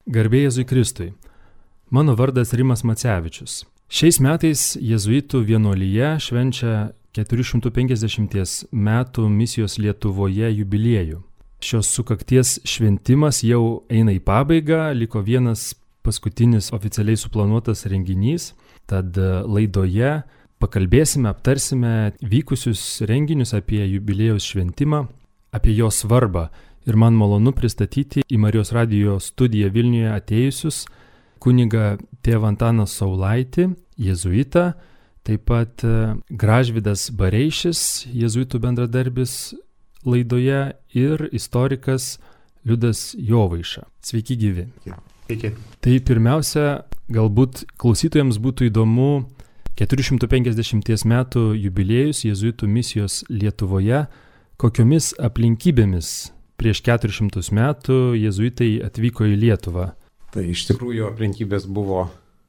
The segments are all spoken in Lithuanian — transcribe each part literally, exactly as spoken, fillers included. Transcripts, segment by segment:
Garbė Jėzui Kristui. Mano vardas Rimas Macevičius. Šiais metais jėzuitų vienuolija švenčia keturių šimtų penkiasdešimties metų misijos Lietuvoje jubiliejų. Šios sukakties šventimas jau eina į pabaigą, liko vienas paskutinis oficialiai suplanuotas renginys, tad laidoje pakalbėsime, aptarsime vykusius renginius apie jubiliejaus šventimą, apie jo svarbą. Ir man malonu pristatyti į Marijos radijo studiją Vilniuje atėjusius kunigą tėvą Antaną Saulaitį, jėzuitą, taip pat Gražvydas Bareišis, jėzuitų bendradarbis laidoje, ir istorikas Liudas Jovaiša. Sveiki gyvi. Sveiki. Tai pirmiausia, galbūt klausytojams būtų įdomu keturių šimtų penkiasdešimties metų jubiliejus jėzuitų misijos Lietuvoje, kokiomis aplinkybėmis prieš keturis šimtus metų jėzuitai atvyko į Lietuvą. Tai iš tikrųjų aplinkybės buvo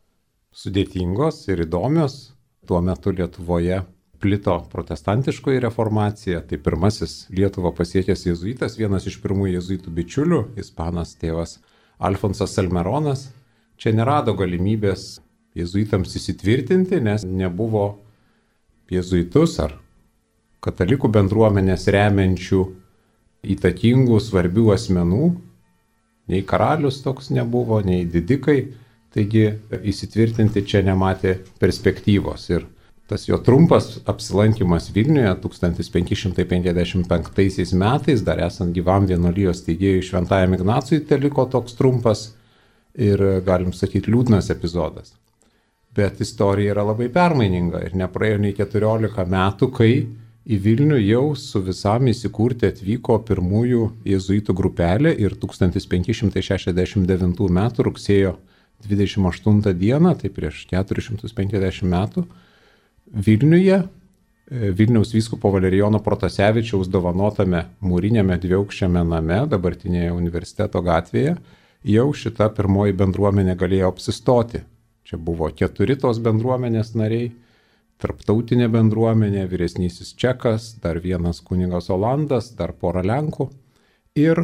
sudėtingos ir įdomios. Tuo metu Lietuvoje plito protestantiškoji reformacija. Tai pirmasis Lietuvą pasiekęs jėzuitas, vienas iš pirmųjų jėzuitų bičiulių, ispanas tėvas Alfonsas Salmeronas, čia nerado galimybės jėzuitams įsitvirtinti, nes nebuvo jėzuitus ar katalikų bendruomenės remiančių įtakingų, svarbių asmenų, nei karalius toks nebuvo, nei didikai, taigi įsitvirtinti čia nematė perspektyvos. Ir tas jo trumpas apsilankimas Vilniuje tūkstantis penki šimtai penkiasdešimt penktaisiais metais, dar esant gyvam vienuolijos steigėjui Šventajam Ignacui, teliko toks trumpas ir, galim sakyti, liūdnas epizodas. Bet istorija yra labai permaininga ir nepraėjo nei keturiolika metų, kai į Vilnių jau su visam įsikurti atvyko pirmųjų jėzuitų grupelė ir tūkstantis penki šimtai šešiasdešimt devintų metų rugsėjo dvidešimt aštuntą dieną, tai prieš keturis šimtus penkiasdešimt metų, Vilniuje, Vilniaus vyskupo Valerijono Protasevičiaus dovanotame mūrinėme dviaukščiame name, dabartinėje universiteto gatvėje, jau šita pirmoji bendruomenė galėjo apsistoti. Čia buvo keturi tos bendruomenės nariai, tarptautinė bendruomenė, vyresnysis čekas, dar vienas kunigas Olandas, dar pora lenkų. Ir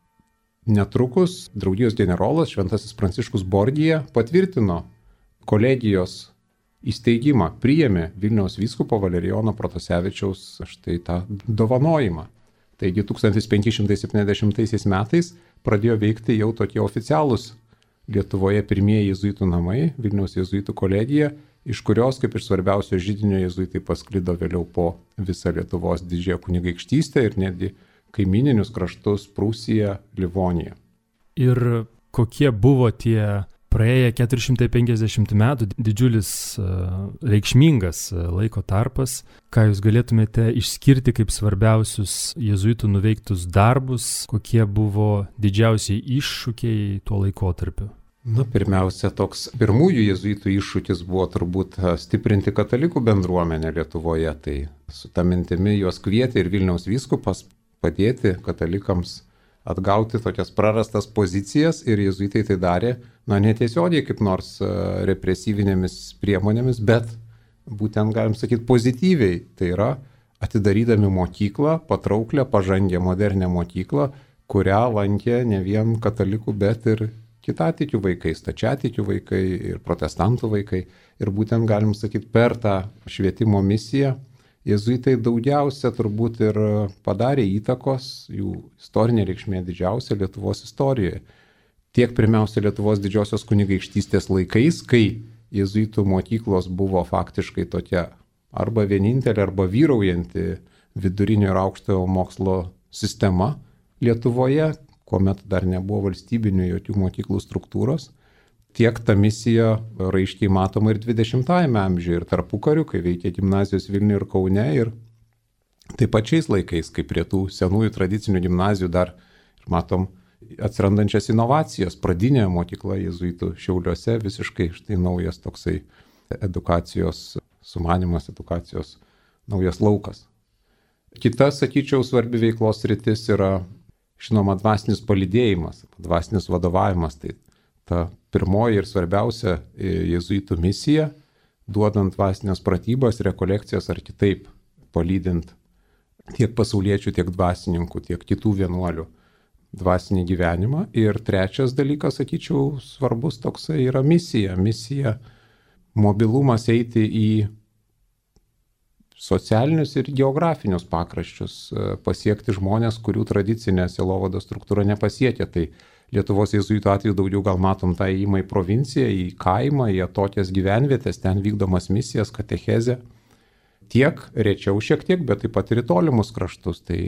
netrukus draugijos generolas Šventasis Pranciškus Borgija patvirtino kolegijos įsteigimą, priėmė Vilniaus vyskupo Valerijono Protasevičiaus štai tą dovanojimą. Taigi tūkstantis penki šimtai septyniasdešimtaisiais metais pradėjo veikti jau tokie oficialūs Lietuvoje pirmieji jėzuitų namai, Vilniaus jėzuitų kolegija, iš kurios, kaip iš svarbiausio židinio, jėzuitai pasklido vėliau po visą Lietuvos didžiąją kunigaikštystę ir netgi kaimininius kraštus Prūsiją, Livoniją. Ir kokie buvo tie praėję keturi šimtai penkiasdešimt metų, didžiulis reikšmingas laiko tarpas, ką jūs galėtumėte išskirti kaip svarbiausius jėzuitų nuveiktus darbus, kokie buvo didžiausiai iššūkiai tuo laikotarpiu? Na, pirmiausia, toks pirmųjų jėzuitų iššūkis buvo turbūt stiprinti katalikų bendruomenę Lietuvoje. Tai su ta mintimi juos kvietė ir Vilniaus vyskupas padėti katalikams atgauti tokias prarastas pozicijas ir jėzuitai tai darė, na, netiesiogiai kaip nors represyvinėmis priemonėmis, bet būtent, galim sakyti, pozityviai. Tai yra atidarydami mokyklą, patrauklę, pažangę, modernę mokyklą, kurią lankė ne vien katalikų, bet ir kitatikių vaikai, stačiatikių vaikai ir protestantų vaikai. Ir būtent, galim sakyti, per tą švietimo misiją jėzuitai daugiausia turbūt ir padarė įtakos, jų istorinė reikšmė didžiausia Lietuvos istorijoje. Tiek pirmiausia Lietuvos didžiosios kunigaikštystės laikais, kai jėzuitų mokyklos buvo faktiškai tokia arba vienintelė, arba vyraujanti vidurinio ir aukštojo mokslo sistema Lietuvoje, kuomet dar nebuvo valstybinių jokių mokyklų struktūros, tiek ta misija raiškiai matoma ir dvidešimtajame amžiuje ir tarpukariu, kai veikė gimnazijos Vilniuje ir Kaune, ir taip pat šiais laikais, kai prie tų senųjų tradicinių gimnazijų dar matom atsirandančias inovacijas. Pradinė mokykla jėzuitų Šiauliuose visiškai štai naujas toksai edukacijos sumanimas, edukacijos naujas laukas. Kita, sakyčiau, svarbi veiklos sritis yra, žinoma, dvasinis palydėjimas, dvasinis vadovavimas. Tai ta pirmoji ir svarbiausia jėzuitų misija, duodant dvasinės pratybas, rekolekcijas ar kitaip palydint tiek pasauliečių, tiek dvasininkų, tiek kitų vienuolių dvasinį gyvenimą. Ir trečias dalykas, sakyčiau, svarbus toksai yra misija. Misija, mobilumas eiti į socialinius ir geografinius pakraščius, pasiekti žmonės, kurių tradicinė sielovados struktūra nepasiekia. Tai Lietuvos jėzuitų atveju daugiau gal matom tą įėjimą į provinciją, į kaimą, į atokias gyvenvietės, ten vykdomas misijas, katechezė. Tiek, rečiau šiek tiek, bet taip pat ir į tolimus kraštus. Tai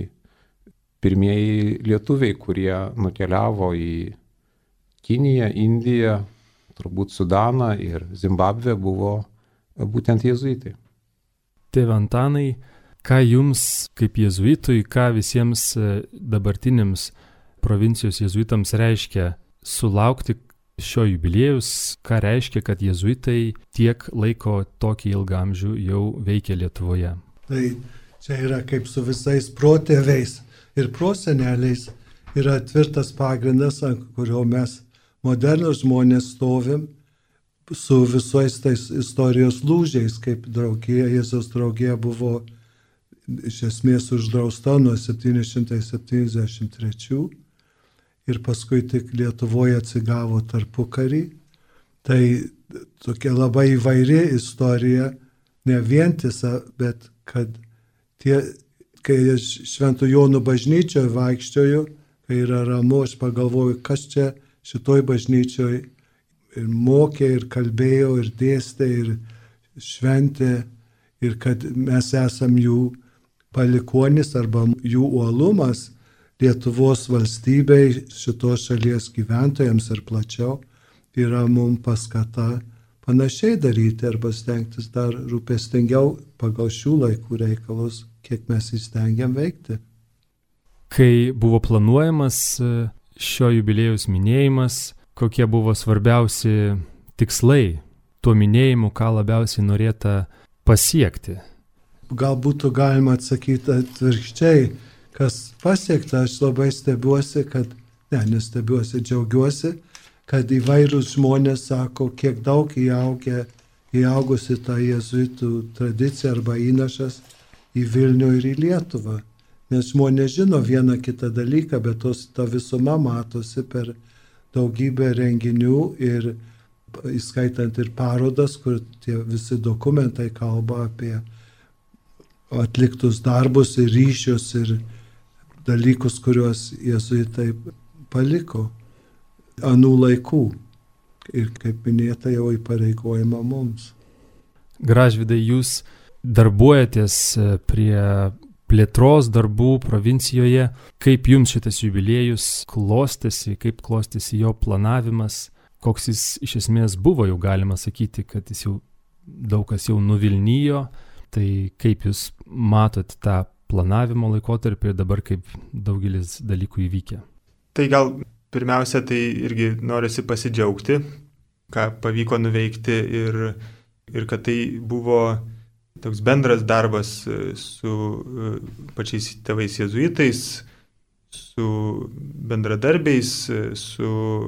pirmieji lietuviai, kurie nukeliavo į Kiniją, Indiją, turbūt Sudaną ir Zimbabvę, buvo būtent jėzuitai. Tėve Antanai, ką jums kaip jėzuitui, ką visiems dabartiniams provincijos jėzuitams reiškia sulaukti šio jubiliejus, ką reiškia, kad jėzuitai tiek laiko tokį ilgą amžių jau veikia Lietuvoje? Tai čia yra kaip su visais protėviais ir proseneliais, yra tvirtas pagrindas, ant kurio mes modernus žmonės stovim, su visais tais istorijos lūžiais, kaip draugija, Jėzaus draugija buvo iš esmės uždrausta nuo septyni šimtai septyniasdešimt trečių ir paskui tik Lietuvoje atsigavo tarpukarį. Tai tokia labai įvairi istorija, ne vientisa, bet kad tie, kai aš Švento Jono bažnyčioje vaikščioju, kai yra ramu, aš pagalvoju, kas čia šitoj bažnyčioje ir mokė, ir kalbėjo, ir dėstė, ir šventė, ir kad mes esam jų palikuonis arba jų uolumas Lietuvos valstybei, šitos šalies gyventojams ir plačiau, yra mums paskata panašiai daryti arba stengtis dar rūpestingiau pagal šių laikų reikalus, kiek mes įstengiam veikti. Kai buvo planuojamas šio jubiliejaus minėjimas, kokie buvo svarbiausi tikslai tuo minėjimu, ką labiausiai norėta pasiekti? Gal būtų galima atsakyti atvirkščiai, kas pasiekta, aš labai stebiuosi, kad, ne, nestebiuosi, džiaugiuosi, kad įvairūs žmonės sako, kiek daug įaugę, įaugusi tą jėzuitų tradiciją arba įnašas į Vilnių ir į Lietuvą. Nes žmonės žino vieną kitą dalyką, bet tos, ta visuma matosi per daugybę renginių ir įskaitant ir parodas, kur tie visi dokumentai kalba apie atliktus darbus ir ryšius ir dalykus, kuriuos jėzuitai paliko anų laikų. Ir kaip minėta, jau įpareigojama mums. Gražvydai, jūs darbuojatės prie plėtros darbų provincijoje. Kaip jums šitas jubiliejus klostėsi, kaip klostėsi jo planavimas, koks jis iš esmės buvo, jau galima sakyti, kad jis jau daug kas jau nuvilnijo. Tai kaip jūs matot tą planavimo laikotarpį ir dabar kaip daugelis dalykų įvykę? Tai gal pirmiausia, tai irgi norisi pasidžiaugti, ką pavyko nuveikti ir, ir kad tai buvo toks bendras darbas su pačiais tėvais jėzuitais, su bendradarbiais, su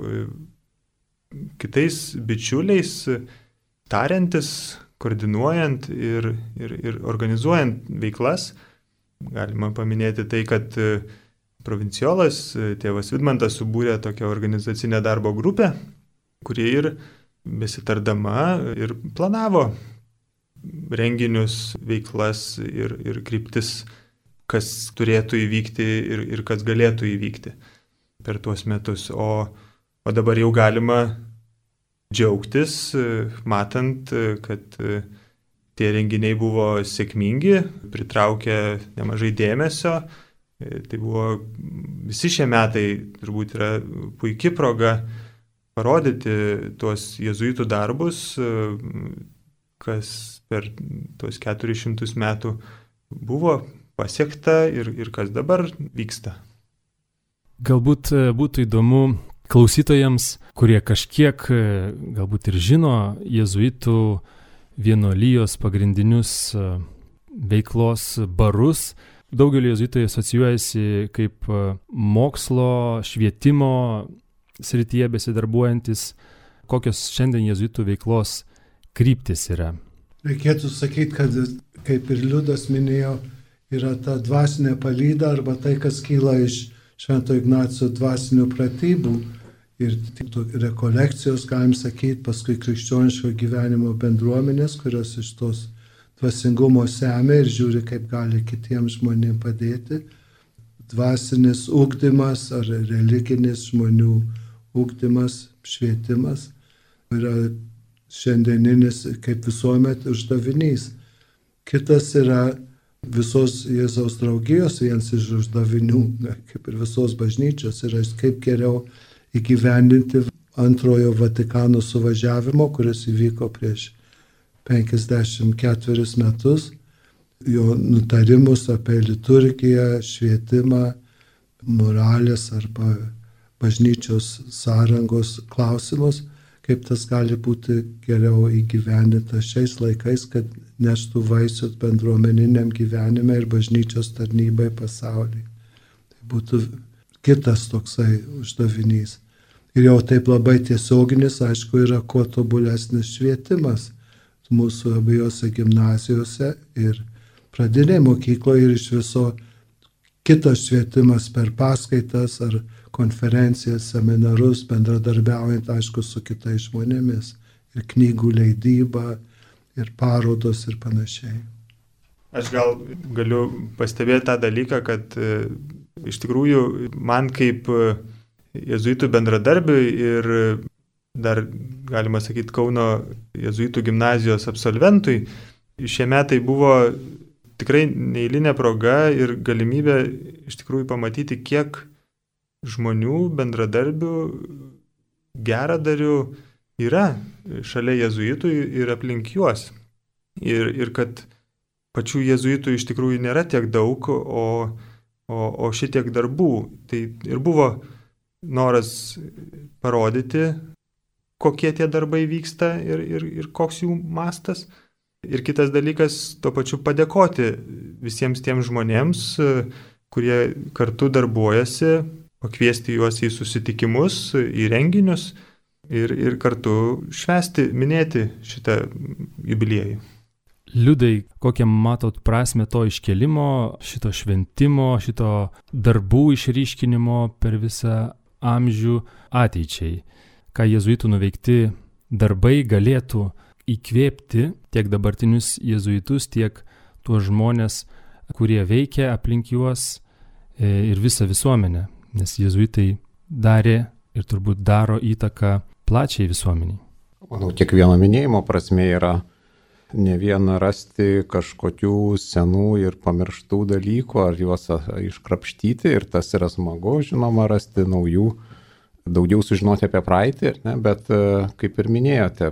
kitais bičiuliais, tariantis, koordinuojant ir, ir, ir organizuojant veiklas. Galima paminėti tai, kad provinciolas tėvas Vidmantas subūrė tokią organizacinę darbo grupę, kuri ir besitardama ir planavo renginius, veiklas ir, ir kryptis, kas turėtų įvykti ir, ir kas galėtų įvykti per tuos metus. O, o dabar jau galima džiaugtis, matant, kad tie renginiai buvo sėkmingi, pritraukė nemažai dėmesio. Tai buvo visi šie metai, turbūt yra puikia proga parodyti tuos jėzuitų darbus, kas per tuos keturis šimtus metų buvo pasiekta ir, ir kas dabar vyksta. Galbūt būtų įdomu klausytojams, kurie kažkiek galbūt ir žino jėzuitų vienuolijos pagrindinius veiklos barus. Daugelį jėzuitai asocijuojasi kaip mokslo, švietimo srityje besidarbuojantis. Kokios šiandien jėzuitų veiklos kryptis yra? Reikėtų sakyti, kad, kaip ir Liudas minėjo, yra ta dvasinė palyda arba tai, kas kyla iš Švento Ignaco dvasinių pratybų ir rekolekcijos, galim sakyti, paskui krikščioniško gyvenimo bendruomenės, kurios iš tos dvasingumo semia ir žiūri, kaip gali kitiems žmonėms padėti. Dvasinis ugdymas ar religinis žmonių ugdymas, švietimas yra šiandieninis kaip visuomet uždavinys. Kitas yra visos Jėzaus draugijos vienas iš uždavinių, kaip ir visos bažnyčios, yra kaip geriau įgyvendinti antrojo Vatikano suvažiavimo, kuris įvyko prieš penkiasdešimt ketverius metus, jo nutarimus apie liturgiją, švietimą, moralės arba bažnyčios sąrangos klausimus, kaip tas gali būti geriau įgyvendinta šiais laikais, kad neštų vaisius bendruomeniniam gyvenime ir bažnyčios tarnybai pasaulyje. Tai būtų kitas toksai uždavinys. Ir jau taip labai tiesioginis, aišku, yra kuo tobulesnis švietimas mūsų abiejose gimnazijose ir pradinėje mokykloje ir iš viso kitas švietimas per paskaitas ar konferencijas, seminarus, bendradarbiaujant, aišku, su kitais žmonėmis ir knygų leidyba ir parodos ir panašiai. Aš gal galiu pastebėti tą dalyką, kad e, iš tikrųjų man kaip jėzuitų bendradarbiui ir dar, galima sakyti, Kauno jėzuitų gimnazijos absolventui, šie metai buvo tikrai neeilinė proga ir galimybė iš tikrųjų pamatyti, kiek žmonių, bendradarbių, geradarių yra šalia jėzuitų ir aplink juos. Ir, ir kad pačių jėzuitų iš tikrųjų nėra tiek daug, o, o, o šitiek darbų. Tai ir buvo noras parodyti, kokie tie darbai vyksta ir, ir, ir koks jų mastas. Ir kitas dalykas, tuo pačiu padėkoti visiems tiems žmonėms, kurie kartu darbuojasi, pakviesti juos į susitikimus, į renginius ir, ir kartu švęsti, minėti šitą jubiliejų. Liudai, kokią matot prasme to iškelimo, šito šventimo, šito darbų išryškinimo per visą amžių ateičiai? Ką jėzuitų nuveikti darbai galėtų įkvėpti tiek dabartinius jėzuitus, tiek tuos žmonės, kurie veikia aplink juos ir visą visuomenę, nes jėzuitai darė ir turbūt daro įtaką plačiai visuomeniai. Manau, kiekvieno minėjimo prasme yra ne viena rasti kažkokių senų ir pamirštų dalykų, ar juos iškrapštyti, ir tas yra smagu, žinoma, rasti naujų, daugiau sužinoti apie praeitį, ne? Bet kaip ir minėjote,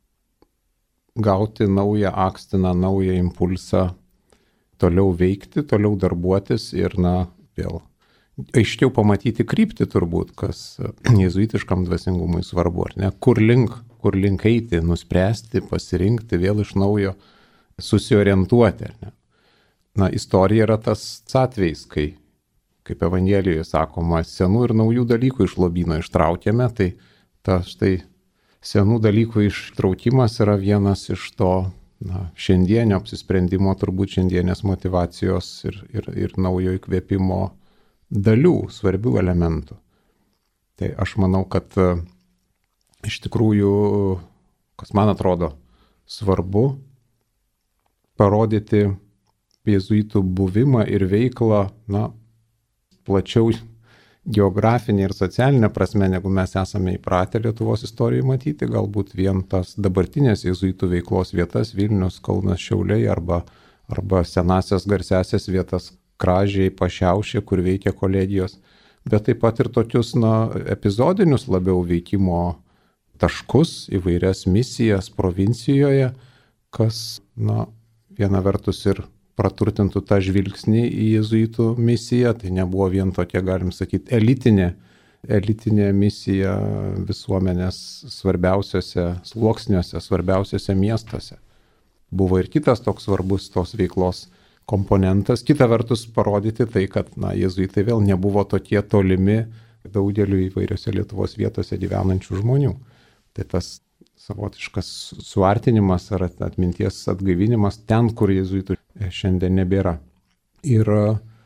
gauti naują akstiną, naują impulsą, toliau veikti, toliau darbuotis ir, na, vėl aiškiau pamatyti kryptį turbūt, kas jėzuitiškam dvasingumui svarbu, ar ne? Kur link, kur link eiti, nuspręsti, pasirinkti, vėl iš naujo susiorientuoti, ar ne? Na, istorija yra tas atvejis, kai, kaip Evangelijoje sakoma, senų ir naujų dalykų iš lobyno ištraukėme, tai ta štai senų dalykų ištraukimas yra vienas iš to, na, šiandienio apsisprendimo, turbūt šiandienės motyvacijos ir, ir, ir naujo įkvėpimo dalių, svarbių elementų. Tai aš manau, kad iš tikrųjų, kas man atrodo svarbu, parodyti jėzuitų buvimą ir veiklą, na, plačiau geografinė ir socialinė prasme, negu mes esame įpratę Lietuvos istorijoje matyti, galbūt vien tas dabartinės jėzuitų veiklos vietas, Vilnius, Kaunas, Šiauliai arba, arba senasias garsiasias vietas, Kražiai, Pašiaušė, kur veikia kolegijos, bet taip pat ir tokius, na, epizodinius labiau veikimo taškus, įvairias misijas provincijoje, kas, na, viena vertus ir praturtintų tą žvilgsnį į jėzuitų misiją, tai nebuvo vien tokia, galim sakyti, elitinė, elitinė misija visuomenės svarbiausiose sluoksniuose, svarbiausiose miestuose. Buvo ir kitas toks svarbus tos veiklos komponentas, kita vertus parodyti tai, kad, na, jėzuitai vėl nebuvo tokie tolimi daugeliu įvairiose Lietuvos vietose gyvenančių žmonių. Tai tas savotiškas suartinimas ar atminties atgaivinimas ten, kur jėzuitų šiandien nebėra. Ir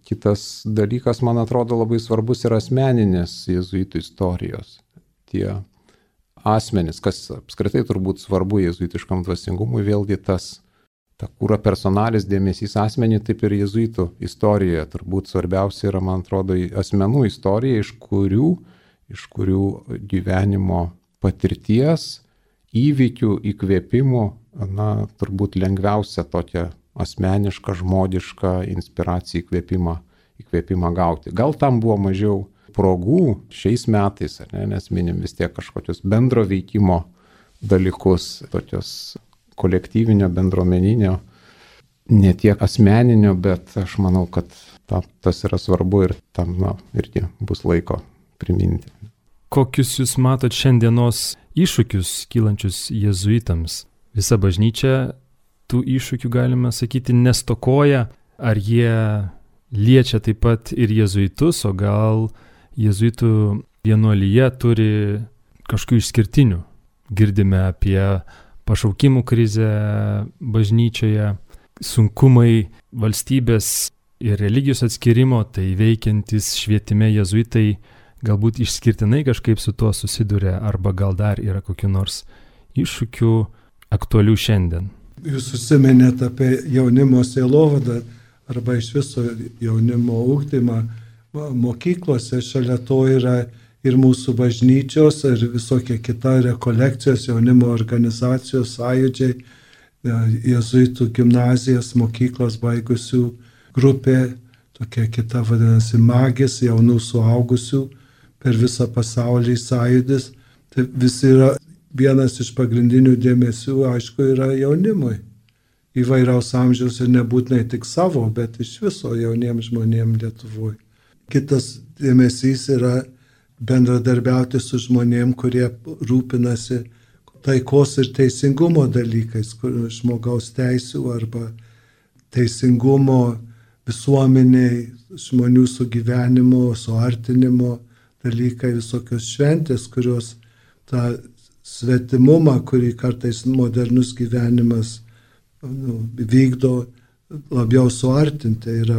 kitas dalykas, man atrodo, labai svarbus yra asmeninės jėzuitų istorijos. Tie asmenys, kas apskritai turbūt svarbu jėzuitiškam dvasingumui, vėlgi tas ta kūra personalis dėmesys asmenį, taip ir jėzuitų istorijoje. Turbūt svarbiausia yra, man atrodo, asmenų istorija, iš kurių, iš kurių gyvenimo patirties, įvykių, įkvėpimų, na, turbūt lengviausia tokia asmeniška, žmogiška inspiracija, įkvėpimą, įkvėpimą gauti. Gal tam buvo mažiau progų šiais metais, ne, nes minim vis tiek kažkokius bendro veikimo dalykus, tokios kolektyvinio, bendruomeninio, ne tiek asmeninio, bet aš manau, kad ta, tas yra svarbu ir tam, na, irgi bus laiko priminti. Kokius jūs matot šiandienos iššūkius kylančius jėzuitams? Visa bažnyčia tų iššūkių, galime sakyti, nestokoja. Ar jie liečia taip pat ir jėzuitus, o gal jėzuitų vienuolyje turi kažkokių išskirtinių? Girdime apie pašaukimų krizę bažnyčioje, sunkumai valstybės ir religijos atskirimo, tai veikiantis švietime jėzuitai galbūt išskirtinai kažkaip su tuo susiduria, arba gal dar yra kokių nors iššūkių aktualių šiandien. Jūs užsiminėte apie jaunimo sielovadą arba iš viso jaunimo ugdymą mokyklose, šalia to yra ir mūsų bažnyčios, ir visokie kita rekolekcijos, jaunimo organizacijos, sąjūdžiai, jėzuitų gimnazijas, mokyklas baigusių grupė, tokia kita vadinasi magis, jaunų suaugusių per visą pasaulį sąjūdis. Tai visi yra, vienas iš pagrindinių dėmesių, aišku, yra jaunimui. Įvairaus amžiaus ir nebūtinai tik savo, bet iš viso jauniems žmonėms Lietuvoje. Kitas dėmesys yra bendradarbiauti su žmonėm, kurie rūpinasi taikos ir teisingumo dalykais, kur žmogaus teisių arba teisingumo visuomeniai, žmonių sugyvenimo, suartinimo dalykai, visokios šventės, kurios tą svetimumą, kurį kartais modernus gyvenimas nu, vykdo, labiau suartinti, yra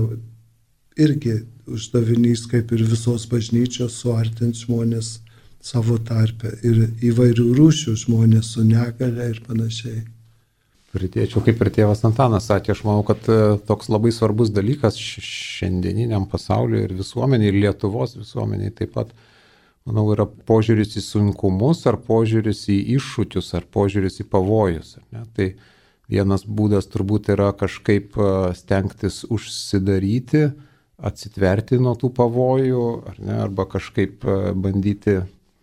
irgi uždavinys, kaip ir visos bažnyčios, suartinti žmonės savo tarpe ir įvairių rūšių žmonės su negale ir panašiai. Pridėčiau, kaip ir tėvas Antanas sakė, aš manau, kad toks labai svarbus dalykas šiandieniniam pasauliu ir visuomeniai, ir Lietuvos visuomeniai taip pat, manau, yra požiūris į sunkumus, ar požiūris į iššūkius, ar požiūris į pavojus. Ne? Tai vienas būdas turbūt yra kažkaip stengtis užsidaryti, atsitverti nuo tų pavojų, ar ne, arba kažkaip bandyti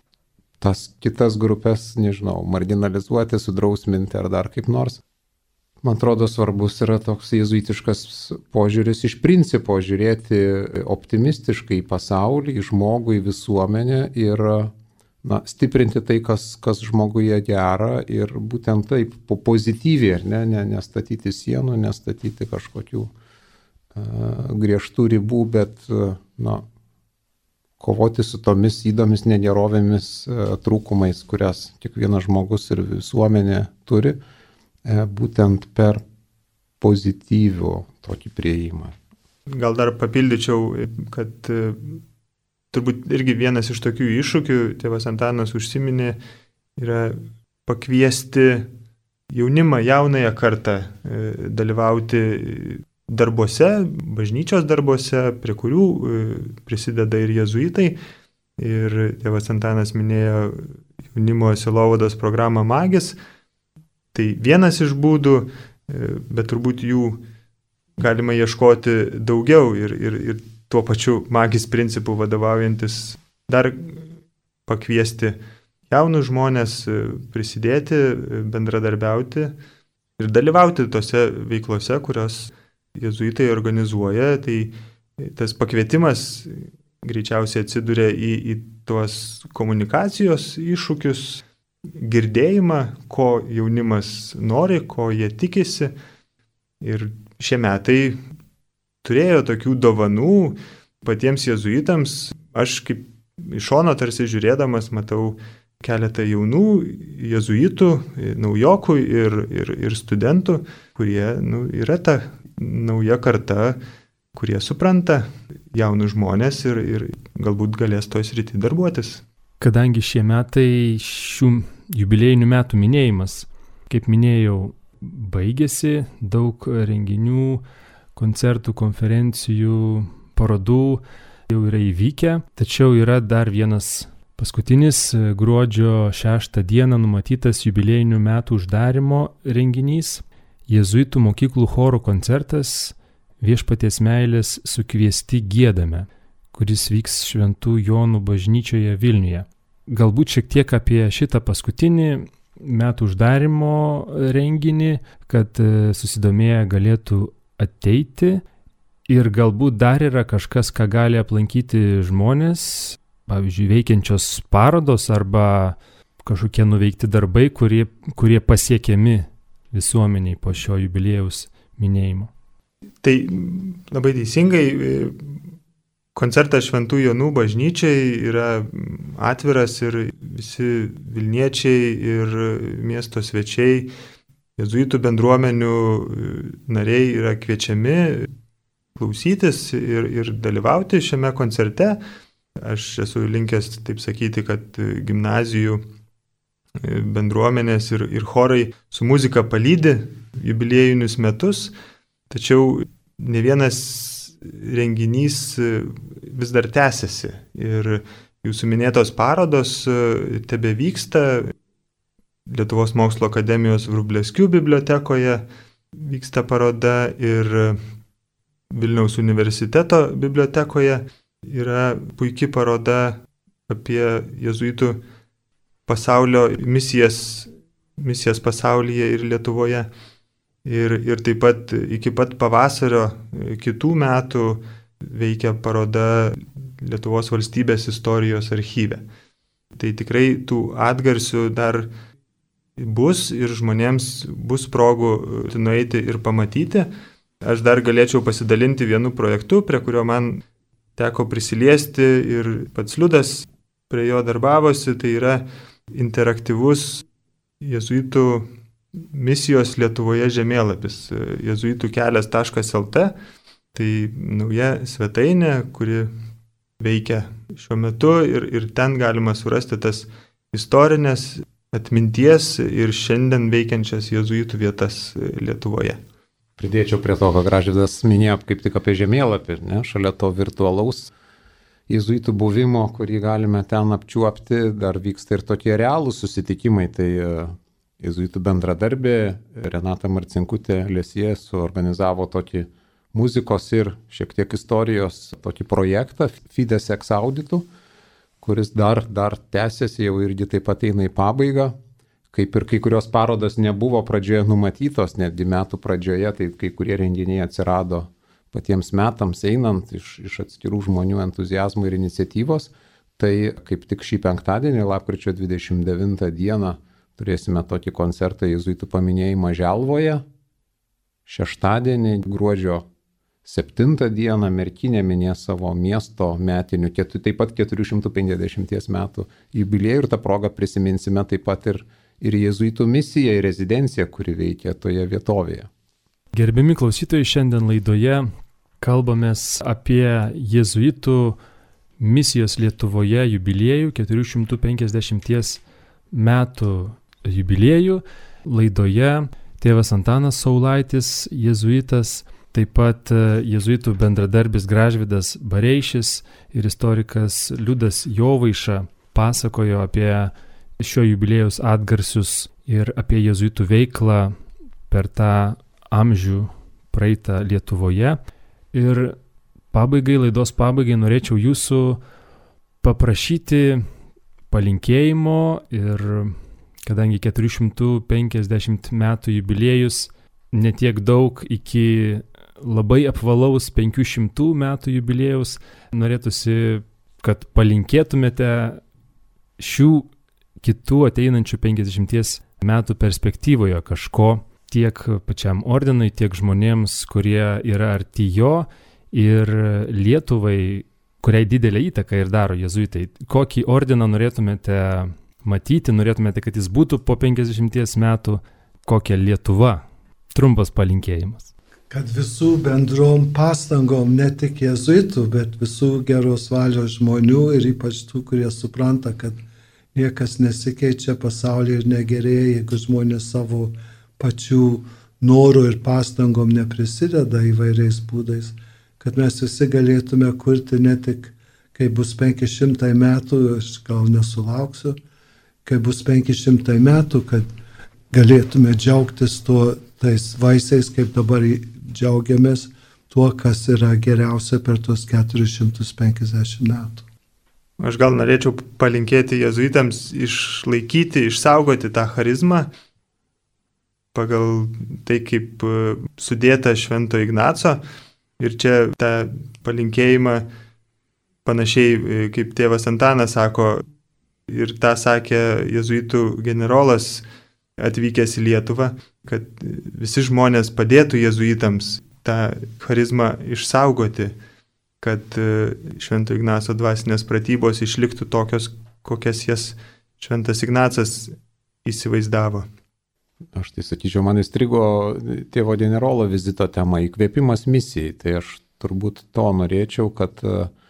tas kitas grupės, nežinau, marginalizuoti, sudrausminti ar dar kaip nors. Man atrodo, svarbus yra toks jėzuitiškas požiūris iš principo žiūrėti optimistiškai į pasaulį, į žmogų, į visuomenę ir na, stiprinti tai, kas, kas žmoguje gera ir būtent taip pozityviai, ar ne, ne, nestatyti sienų, nestatyti kažkokių griežtų ribų, bet na, kovoti su tomis įdomis negerovėmis, trūkumais, kurias kiekvienas žmogus ir visuomenė turi, būtent per pozityvų tokį prieimą. Gal dar papildyčiau, kad turbūt irgi vienas iš tokių iššūkių, tėvas Antanas užsiminė, yra pakviesti jaunimą, jaunąją kartą dalyvauti darbuose, bažnyčios darbuose, prie kurių prisideda ir jėzuitai. Ir tėvas Antanas minėjo jaunimo sielovados programą Magis. Tai vienas iš būdų, bet turbūt jų galima ieškoti daugiau ir, ir, ir tuo pačiu Magis principu vadovaujantis dar pakviesti jaunus žmonės prisidėti, bendradarbiauti ir dalyvauti tose veiklose, kurios jėzuitai organizuoja. Tai tas pakvietimas greičiausiai atsiduria į, į tuos komunikacijos iššūkius, girdėjimą, ko jaunimas nori, ko jie tikisi. Ir šie metai turėjo tokių dovanų patiems jėzuitams. Aš kaip iš šono tarsi žiūrėdamas matau keletą jaunų jėzuitų, naujokų ir, ir, ir studentų, kurie nu, yra ta nauja karta kurie supranta jaunus žmonės ir, ir galbūt galės toj srity darbuotis. Kadangi šie metai, šių jubiliejinių metų minėjimas, kaip minėjau, baigėsi, daug renginių, koncertų, konferencijų, parodų jau yra įvykę, tačiau yra dar vienas paskutinis gruodžio šeštą dieną numatytas jubiliejinių metų uždarimo renginys – Jėzuitų mokyklų chorų koncertas Viešpaties meilės sukviesti giedame, kuris vyks Šventų Jonų bažnyčioje Vilniuje. Galbūt šiek tiek apie šitą paskutinį metų uždarimo renginį, kad susidomėję galėtų ateiti ir galbūt dar yra kažkas, ką gali aplankyti žmonės, pavyzdžiui, veikiančios parodos arba kažkokie nuveikti darbai, kurie, kurie pasiekiami visuomeniai po šio jubiliejaus minėjimo. Tai labai teisingai, koncertas Šventų Jonų bažnyčiai yra atviras ir visi Vilniečiai ir miesto svečiai, jėzuitų bendruomenių nariai yra kviečiami klausytis ir, ir dalyvauti šiame koncerte. Aš esu linkęs taip sakyti, kad gimnazijų bendruomenės ir, ir chorai su muzika palydi jubiliejinius metus, tačiau ne vienas renginys vis dar tęsiasi ir jūsų minėtos parodos tebe vyksta. Lietuvos mokslo akademijos Vrublevskių bibliotekoje vyksta paroda ir Vilniaus universiteto bibliotekoje yra puikia paroda apie jėzuitų pasaulio misijas, misijas pasaulyje ir Lietuvoje. Ir, ir taip pat iki pat pavasario kitų metų veikia paroda Lietuvos valstybės istorijos archyve. Tai tikrai tų atgarsių dar bus ir žmonėms bus progų nueiti ir pamatyti. Aš dar galėčiau pasidalinti vienu projektu, prie kurio man teko prisiliesti ir pats Liudas prie jo darbavosi. Tai yra interaktyvus jėzuitų misijos Lietuvoje žemėlapis, jėzuitų kelias taškas el te. Tai nauja svetainė, kuri veikia šiuo metu ir, ir ten galima surasti tas istorinės atminties ir šiandien veikiančias jėzuitų vietas Lietuvoje. Pridėčiau prie to, ką Gražvydas minėjo kaip tik apie žemėlapį, ne? Šalia to virtualaus jėzuitų buvimo, kurį galime ten apčiuopti, dar vyksta ir tokie realūs susitikimai. Tai jėzuitų bendradarbė Renata Marcinkutė Lesie suorganizavo tokį muzikos ir šiek tiek istorijos tokį projektą Fides Ex Auditu, kuris dar, dar tęsiasi, jau irgi taip pat eina į pabaigą. Kaip ir kai kurios parodos nebuvo pradžioje numatytos, netgi metų pradžioje, tai kai kurie renginiai atsirado patiems metams einant iš, iš atskirų žmonių entuziazmo ir iniciatyvos. Tai kaip tik šį penktadienį, lapkričio dvidešimt devintą dieną, turėsime tokį koncertą jėzuitų paminėjimą Želvoje. Šeštadienį, gruodžio septintą dieną, Merkinė minės savo miesto metinių, taip pat keturių šimtų penkiasdešimties metų jubiliejų, ir tą progą prisiminsime taip pat ir, ir jėzuitų misiją ir rezidenciją, kuri veikia toje vietovėje. Gerbiami klausytojai, šiandien laidoje kalbamės apie jėzuitų misijos Lietuvoje jubiliejų, keturių šimtų penkiasdešimties metų jubiliejų. Laidoje tėvas Antanas Saulaitis, jėzuitas, taip pat jėzuitų bendradarbis Gražvydas Bareišis ir istorikas Liudas Jovaiša pasakojo apie šio jubiliejaus atgarsius ir apie jėzuitų veiklą per tą amžių praeitą Lietuvoje. Ir pabaigai, laidos pabaigai norėčiau jūsų paprašyti palinkėjimo, ir kadangi keturių šimtų penkiasdešimt metų jubiliejus netiek daug iki labai apvalaus penkių šimtų metų jubiliejaus, norėtųsi, kad palinkėtumėte šių kitų ateinančių penkiasdešimties metų perspektyvoje kažko tiek pačiam ordinui, tiek žmonėms, kurie yra arti jo, ir Lietuvai, kuriai didelę įtaką ir daro jėzuitai. Kokį ordiną norėtumėte matyti, norėtumėte, kad jis būtų po penkiasdešimties metų, kokia Lietuva? Trumpas palinkėjimas. kad visų bendrom pastangom, ne tik jėzuitų, bet visų geros valios žmonių ir ypač tų, kurie supranta, kad niekas nesikeičia pasaulyje ir negerėja, jeigu žmonės savo pačių norų ir pastangom neprisideda įvairiais būdais, kad mes visi galėtume kurti ne tik, kai bus penki šimtai metų, aš gal nesulauksiu, kai bus penki šimtai metų, kad galėtume džiaugtis tuo tais vaisiais, kaip dabar džiaugiamės tuo, kas yra geriausia per tuos keturis šimtus penkiasdešimt metų. Aš gal norėčiau palinkėti jėzuitams išlaikyti, išsaugoti tą charizmą pagal tai, kaip sudėta Švento Ignaco. Ir čia tą palinkėjimą panašiai kaip tėvas Antanas sako, ir tą sakė jėzuitų generolas atvykęs į Lietuvą, kad visi žmonės padėtų jėzuitams tą charizmą išsaugoti, kad Švento Ignaco dvasinės pratybos išliktų tokios, kokias jas Šventas Ignacas įsivaizdavo. Aš tai sakyčiau, man įstrigo tėvo generolo vizito tema įkvėpimas misijai. Tai aš turbūt to norėčiau, kad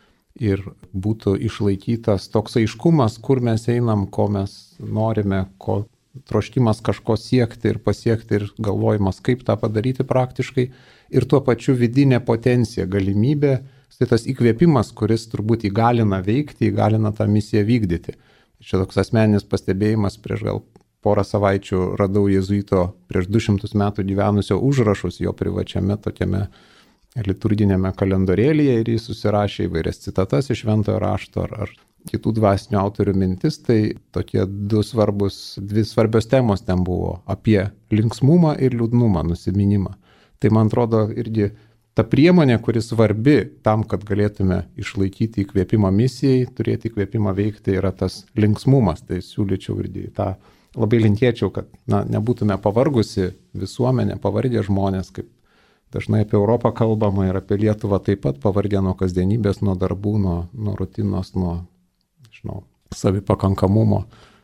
ir būtų išlaikytas toks aiškumas, kur mes einam, ko mes norime, ko troškimas kažko siekti ir pasiekti ir galvojimas, kaip tą padaryti praktiškai. Ir tuo pačiu vidinė potencija, galimybė, tai tas įkvėpimas, kuris turbūt įgalina veikti, įgalina tą misiją vykdyti. Čia toks asmeninis pastebėjimas, prieš gal porą savaičių radau jėzuito prieš du šimtus metų gyvenusio užrašus jo privačiame tokiame liturginėme kalendorėlyje ir jis susirašė įvairias citatas iš Šventojo rašto ar, ar kitų dvasinių autorių mintis. Tai tokie du svarbus, dvi svarbios temos ten buvo apie linksmumą ir liūdnumą, nusiminimą. Tai man atrodo irgi ta priemonė, kuri svarbi tam, kad galėtume išlaikyti įkvėpimą misijai, turėti įkvėpimą veikti, yra tas linksmumas. Tai siūlyčiau irgi tą, labai linkėčiau, kad na, nebūtume pavargusi visuomenė, pavargę žmonės, kaip dažnai apie Europą kalbama ir apie Lietuvą taip pat pavargę nuo kasdienybės, nuo darbų, nuo, nuo rutinos, nuo žinau, savipakankamumo,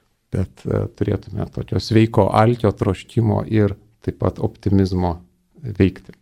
bet e, turėtume tokio sveiko alkio, troškimo ir taip pat optimizmo veikti.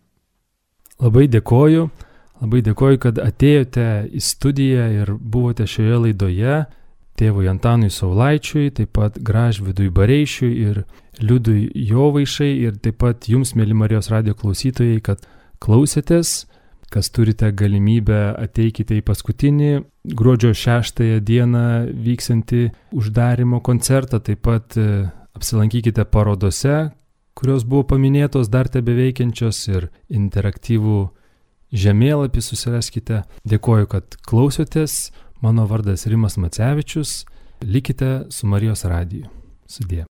Labai dėkoju, labai dėkoju, kad atėjote į studiją ir buvote šioje laidoje. Tėvui Antanui Saulaičiui, taip pat Gražvydui Bareišiui ir Liudui Jovaišai ir taip pat jums, mėly Marijos radijo klausytojai, kad klausėtės, kas turite galimybę ateikite į paskutinį gruodžio šeštąją dieną vyksiantį uždarimo koncertą, taip pat apsilankykite parodose, kurios buvo paminėtos dar tebeveikiančios ir interaktyvų žemėlapį susiraskite. Dėkoju, kad klausotės. Mano vardas Rimas Macevičius. Likite su Marijos radiju. Sudie.